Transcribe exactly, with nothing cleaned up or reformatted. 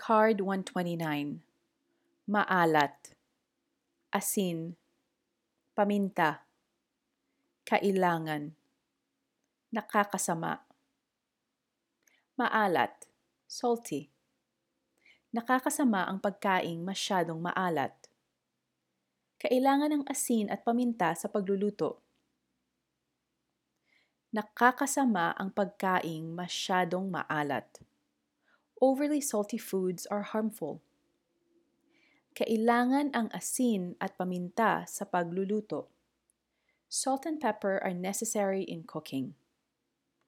Card one twenty-nine. Maalat, asin, paminta, kailangan, nakakasama. Maalat, salty. Nakakasama ang pagkaing masyadong maalat. Kailangan ng asin at paminta sa pagluluto. Nakakasama ang pagkaing masyadong maalat. Overly salty foods are harmful. Kailangan ang asin at paminta sa pagluluto. Salt and pepper are necessary in cooking.